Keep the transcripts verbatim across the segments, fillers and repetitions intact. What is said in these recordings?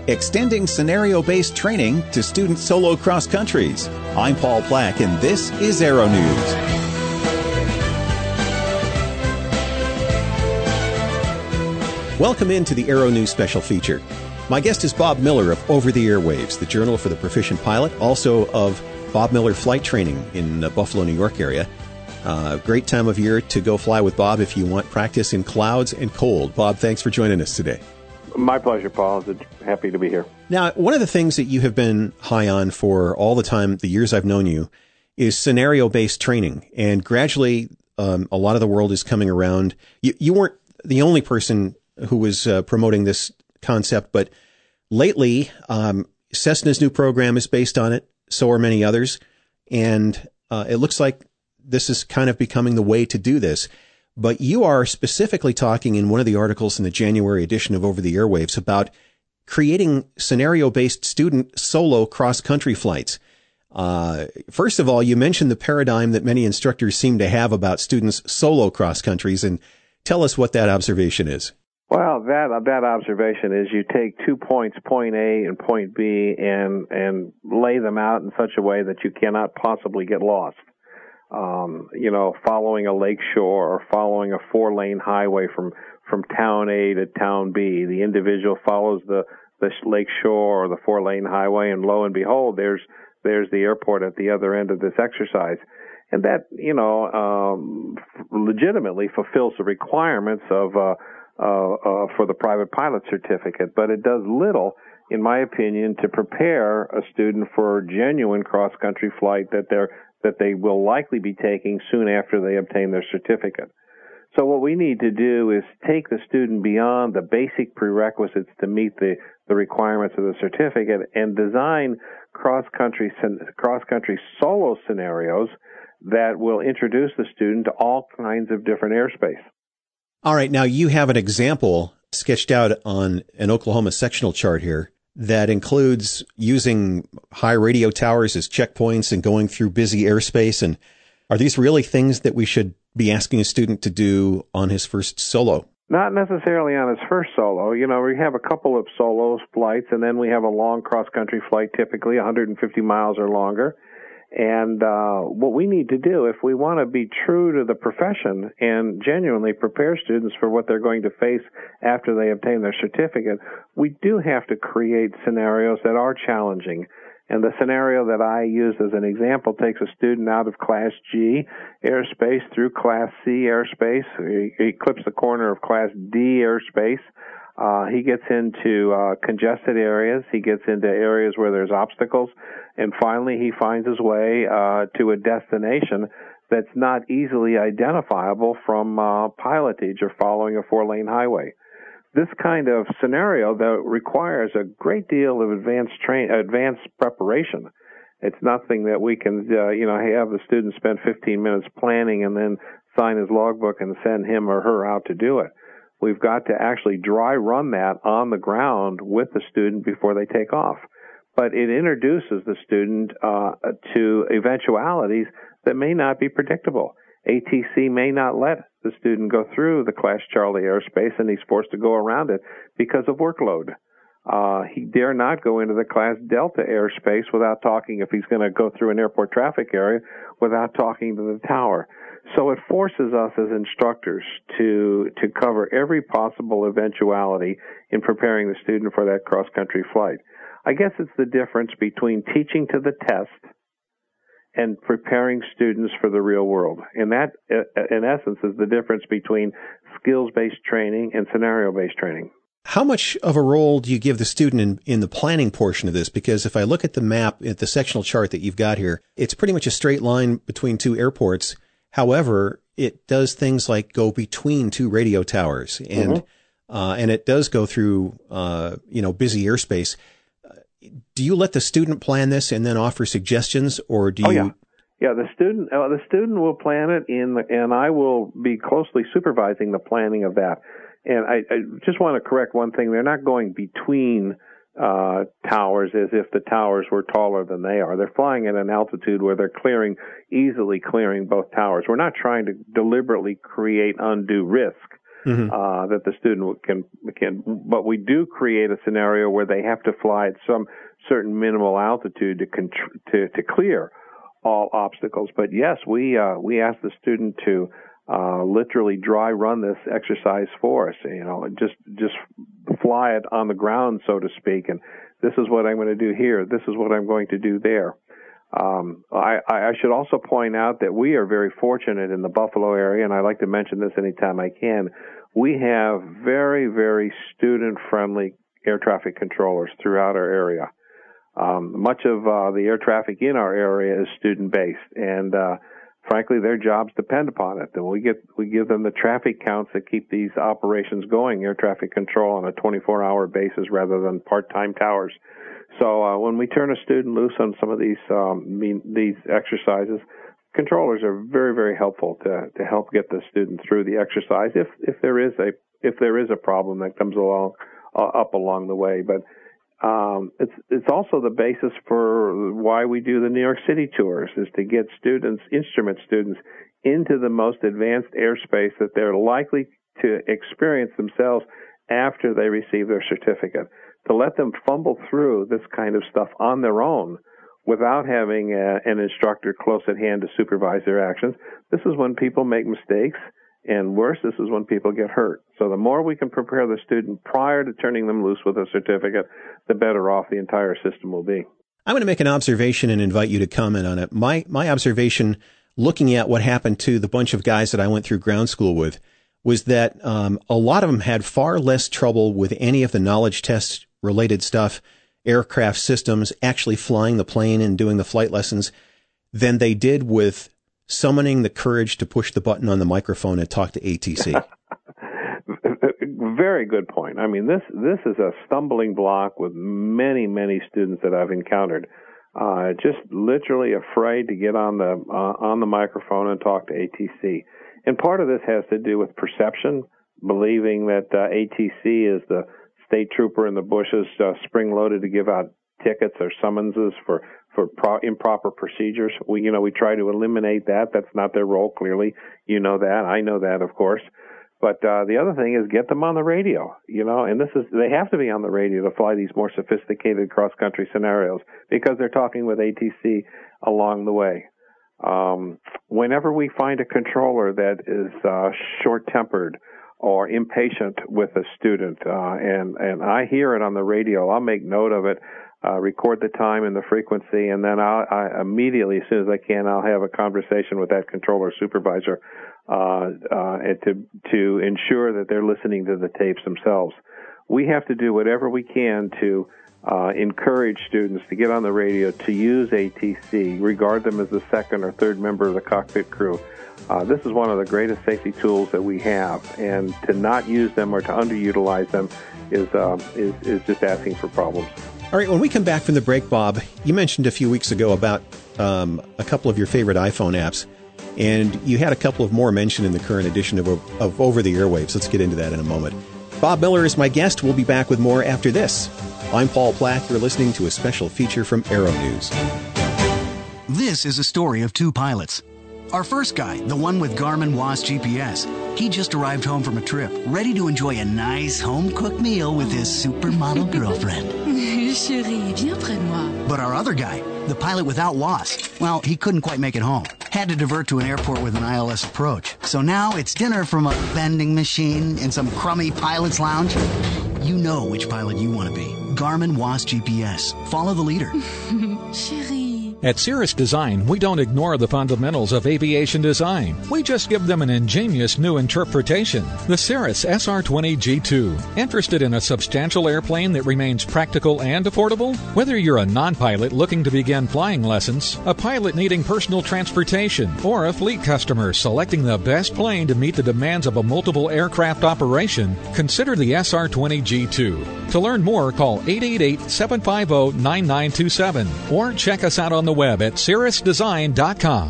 extending scenario-based training to student solo cross countries. I'm Paul Plack, and this is Aero News. Welcome into the Aero News special feature. My guest is Bob Miller of Over the Airwaves, the journal for the proficient pilot, also of Bob Miller Flight Training in the Buffalo, New York area. Uh, great time of year to go fly with Bob if you want practice in clouds and cold. Bob, thanks for joining us today. My pleasure, Paul. Happy to be here. Now, one of the things that you have been high on for all the time, the years I've known you, is scenario-based training. And gradually, um, a lot of the world is coming around. You, you weren't the only person who was uh, promoting this concept, but lately, um, Cessna's new program is based on it. So are many others. And uh, it looks like this is kind of becoming the way to do this. But you are specifically talking in one of the articles in the January edition of Over the Airwaves about creating scenario-based student solo cross-country flights. Uh, first of all, you mentioned the paradigm that many instructors seem to have about students solo cross-countries, and tell us what that observation is. Well, that that observation is you take two points, point A and point B, and and lay them out in such a way that you cannot possibly get lost. Um, you know, following a lake shore or following a four-lane highway from, from town A to town B. The individual follows the, the lake shore or the four-lane highway, and lo and behold, there's there's the airport at the other end of this exercise. And that, you know, um, legitimately fulfills the requirements of uh, uh, uh, for the private pilot certificate, but it does little, in my opinion, to prepare a student for genuine cross-country flight that they're that they will likely be taking soon after they obtain their certificate. So what we need to do is take the student beyond the basic prerequisites to meet the, the requirements of the certificate and design cross-country cross-country solo scenarios that will introduce the student to all kinds of different airspace. All right, now you have an example sketched out on an Oklahoma sectional chart here that includes using high radio towers as checkpoints and going through busy airspace. And are these really things that we should be asking a student to do on his first solo? Not necessarily on his first solo. You know, we have a couple of solo flights, and then we have a long cross-country flight, typically one hundred fifty miles or longer. And uh, what we need to do, if we want to be true to the profession and genuinely prepare students for what they're going to face after they obtain their certificate, we do have to create scenarios that are challenging. And the scenario that I used as an example takes a student out of Class G airspace through Class C airspace. He, he clips the corner of Class D airspace. Uh, he gets into uh, congested areas. He gets into areas where there's obstacles. And finally, he finds his way uh, to a destination that's not easily identifiable from uh, pilotage or following a four-lane highway. This kind of scenario, though, requires a great deal of advanced train, advanced preparation. It's nothing that we can, uh, you know, have the student spend fifteen minutes planning and then sign his logbook and send him or her out to do it. We've got to actually dry run that on the ground with the student before they take off. But it introduces the student uh, to eventualities that may not be predictable. A T C may not let the student go through the Class Charlie airspace, and he's forced to go around it because of workload. Uh, he dare not go into the Class Delta airspace without talking, if he's going to go through an airport traffic area, without talking to the tower. So it forces us as instructors to to cover every possible eventuality in preparing the student for that cross-country flight. I guess it's the difference between teaching to the test and preparing students for the real world. And that, in essence, is the difference between skills-based training and scenario-based training. How much of a role do you give the student in, in the planning portion of this? Because if I look at the map, at the sectional chart that you've got here, it's pretty much a straight line between two airports. However, it does things like go between two radio towers, and mm-hmm. uh, and it does go through uh, you know busy airspace. Do you let the student plan this and then offer suggestions, or do you? Oh, yeah. Yeah, the student uh, the student will plan it, in the, and I will be closely supervising the planning of that. And I, I just want to correct one thing. They're not going between uh, towers as if the towers were taller than they are. They're flying at an altitude where they're clearing, easily clearing both towers. We're not trying to deliberately create undue risk. mm-hmm. uh, that the student can can. But we do create a scenario where they have to fly at some certain minimal altitude to contr- to to clear all obstacles. But yes, we uh, we ask the student to uh, literally dry run this exercise for us. You know, just just fly it on the ground, so to speak. And this is what I'm going to do here. This is what I'm going to do there. Um, I, I should also point out that we are very fortunate in the Buffalo area, and I like to mention this anytime I can. We have very, very student-friendly air traffic controllers throughout our area. Um, much of uh, the air traffic in our area is student-based, and uh, frankly, their jobs depend upon it. And we get we give them the traffic counts that keep these operations going, air traffic control, on a twenty-four hour basis rather than part-time towers. So uh, when we turn a student loose on some of these um, mean, these exercises, controllers are very, very helpful to to help get the student through the exercise if if there is a if there is a problem that comes along uh, up along the way. But um, it's it's also the basis for why we do the New York City tours, is to get students, instrument students, into the most advanced airspace that they're likely to experience themselves after they receive their certificate. To let them fumble through this kind of stuff on their own without having a, an instructor close at hand to supervise their actions. This is when people make mistakes, and worse, this is when people get hurt. So the more we can prepare the student prior to turning them loose with a certificate, the better off the entire system will be. I'm going to make an observation and invite you to comment on it. My my observation, looking at what happened to the bunch of guys that I went through ground school with, was that um, a lot of them had far less trouble with any of the knowledge test related stuff, aircraft systems, actually flying the plane and doing the flight lessons, than they did with summoning the courage to push the button on the microphone and talk to A T C. Very good point. I mean, this this is a stumbling block with many, many students that I've encountered. Uh, just literally afraid to get on the uh, on the microphone and talk to A T C. And part of this has to do with perception, believing that uh, A T C is the state trooper in the bushes, uh, spring-loaded to give out tickets or summonses for for pro- improper procedures. We, you know, we try to eliminate that. That's not their role. Clearly, you know that. I know that, of course. But uh, the other thing is get them on the radio. You know, and this is they have to be on the radio to fly these more sophisticated cross-country scenarios because they're talking with A T C along the way. Um, whenever we find a controller that is uh, short-tempered or impatient with a student, uh, and, and I hear it on the radio, I'll make note of it, uh, record the time and the frequency, and then I'll, I immediately, as soon as I can, I'll have a conversation with that controller supervisor uh, uh, and to, to ensure that they're listening to the tapes themselves. We have to do whatever we can to uh, encourage students to get on the radio, to use A T C, regard them as the second or third member of the cockpit crew. Uh, this is one of the greatest safety tools that we have, and to not use them or to underutilize them is, uh, is, is just asking for problems. All right, when we come back from the break, Bob, you mentioned a few weeks ago about um, a couple of your favorite iPhone apps, and you had a couple of more mentioned in the current edition of, of Over the Airwaves. Let's get into that in a moment. Bob Miller is my guest. We'll be back with more after this. I'm Paul Plack. You're listening to a special feature from Aero News. This is a story of two pilots. Our first guy, the one with Garmin W A S G P S, he just arrived home from a trip, ready to enjoy a nice home-cooked meal with his supermodel girlfriend. Chérie, viens près de moi. But our other guy, the pilot without W A S, well, he couldn't quite make it home. Had to divert to an airport with an I L S approach. So now it's dinner from a vending machine in some crummy pilot's lounge. You know which pilot you want to be. Garmin W A S G P S. Follow the leader. Chérie. At Cirrus Design, we don't ignore the fundamentals of aviation design. We just give them an ingenious new interpretation. The Cirrus S R twenty G two. Interested in a substantial airplane that remains practical and affordable? Whether you're a non-pilot looking to begin flying lessons, a pilot needing personal transportation, or a fleet customer selecting the best plane to meet the demands of a multiple aircraft operation, consider the S R twenty G two. To learn more, call eight eight eight, seven five zero, nine nine two seven or check us out on the web at cirrus design dot com.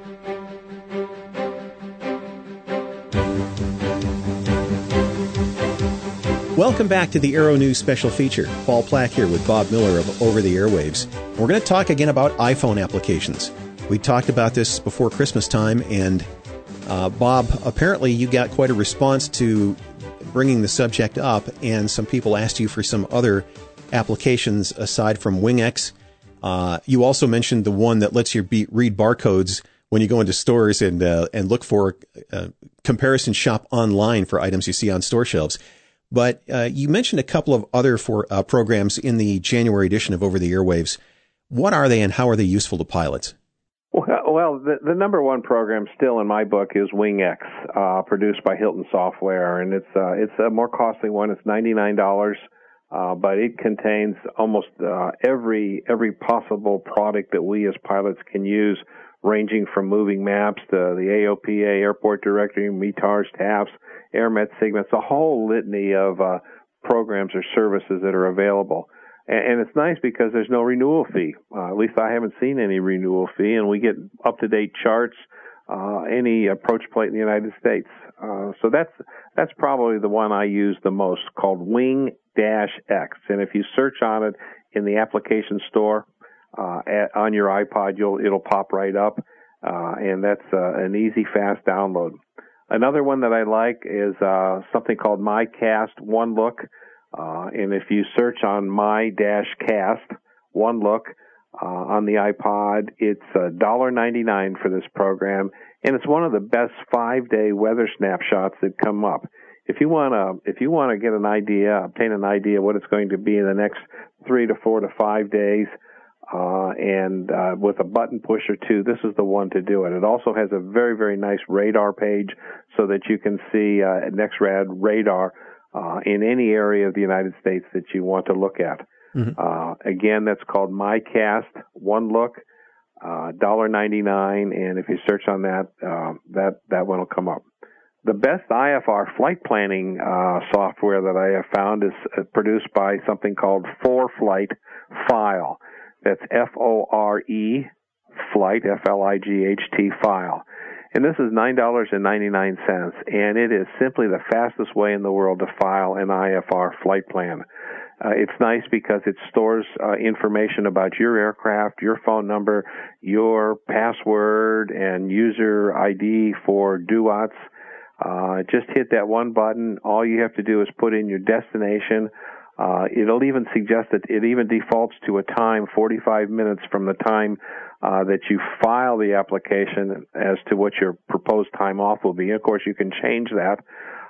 Welcome back to the Aero News special feature. Paul Plack here with Bob Miller of Over the Airwaves. We're going to talk again about iPhone applications. We talked about this before Christmas time, and Uh, Bob, apparently you got quite a response to bringing the subject up, and some people asked you for some other applications aside from WingX. Uh, you also mentioned the one that lets you be, read barcodes when you go into stores and uh, and look for uh, comparison shop online for items you see on store shelves. But uh, you mentioned a couple of other for uh, programs in the January edition of Over the Airwaves. What are they, and how are they useful to pilots? Well, the, the number one program still in my book is WingX, uh, produced by Hilton Software, and it's uh, it's a more costly one. It's ninety-nine dollars, uh, but it contains almost uh, every every possible product that we as pilots can use, ranging from moving maps to the A O P A, airport directory, M E T A R S, T A F S, AirMet segments, a whole litany of uh, programs or services that are available. And it's nice because there's no renewal fee. Uh, at least I haven't seen any renewal fee, and we get up-to-date charts, uh, any approach plate in the United States. Uh, so that's that's probably the one I use the most, called Wing-X. And if you search on it in the application store uh, at, on your iPod, you'll it'll pop right up, uh, and that's uh, an easy, fast download. Another one that I like is uh, something called MyCast One Look. Uh, and if you search on My-Cast, One Look, uh, on the iPod, it's one dollar ninety-nine for this program, and it's one of the best five-day weather snapshots that come up. If you want to, if you want to get an idea, obtain an idea what it's going to be in the next three to four to five days, uh, and uh, with a button push or two, this is the one to do it. It also has a very, very nice radar page so that you can see uh, NEXRAD radar Uh, in any area of the United States that you want to look at. Mm-hmm. Uh, again, that's called MyCast One Look, uh, one dollar ninety-nine, and if you search on that, uh, that that one will come up. The best I F R flight planning uh, software that I have found is uh, produced by something called ForeFlight File. That's F O R E Flight, F L I G H T File. And this is nine dollars and ninety-nine cents, and it is simply the fastest way in the world to file an I F R flight plan. Uh, it's nice because it stores uh, information about your aircraft, your phone number, your password, and user I D for D U A Ts. Uh, just hit that one button. All you have to do is put in your destination. Uh, it'll even suggest that it even defaults to a time forty-five minutes from the time uh, that you file the application as to what your proposed time off will be. Of course, you can change that,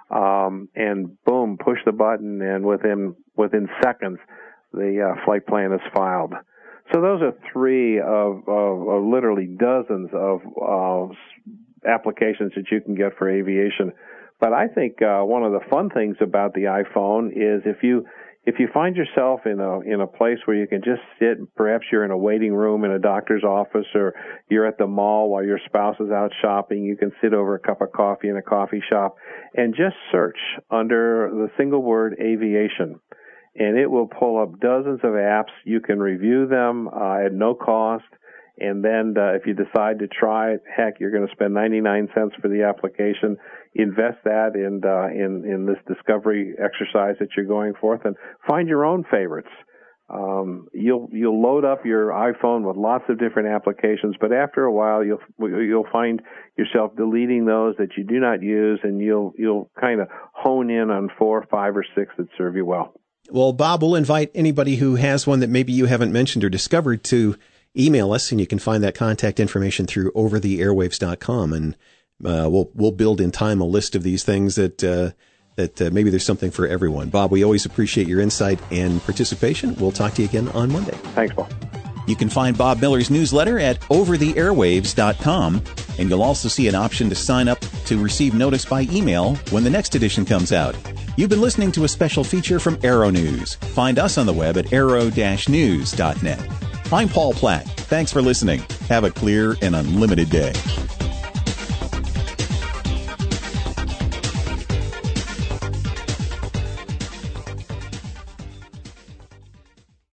um, and boom, push the button, and within within seconds, the uh, flight plan is filed. So those are three of, of, of literally dozens of uh, applications that you can get for aviation. But I think uh, one of the fun things about the iPhone is if you If you find yourself in a in a place where you can just sit, perhaps you're in a waiting room in a doctor's office, or you're at the mall while your spouse is out shopping, you can sit over a cup of coffee in a coffee shop and just search under the single word aviation, and it will pull up dozens of apps. You can review them uh, at no cost, and then uh, if you decide to try it, heck, you're going to spend ninety-nine cents for the application. Invest that in, uh, in in this discovery exercise that you're going forth, and find your own favorites. Um, you'll you'll load up your iPhone with lots of different applications, but after a while you'll you'll find yourself deleting those that you do not use, and you'll you'll kind of hone in on four, five, or six that serve you well. Well, Bob, we'll invite anybody who has one that maybe you haven't mentioned or discovered to email us, and you can find that contact information through over the airwaves dot com, and uh, we'll we'll build in time a list of these things that uh, that uh, maybe there's something for everyone. Bob, we always appreciate your insight and participation. We'll talk to you again on Monday. Thanks, Paul. You can find Bob Miller's newsletter at over the airwaves dot com, and you'll also see an option to sign up to receive notice by email when the next edition comes out. You've been listening to a special feature from Aero News. Find us on the web at aero dash news dot net. I'm Paul Platt. Thanks for listening. Have a clear and unlimited day.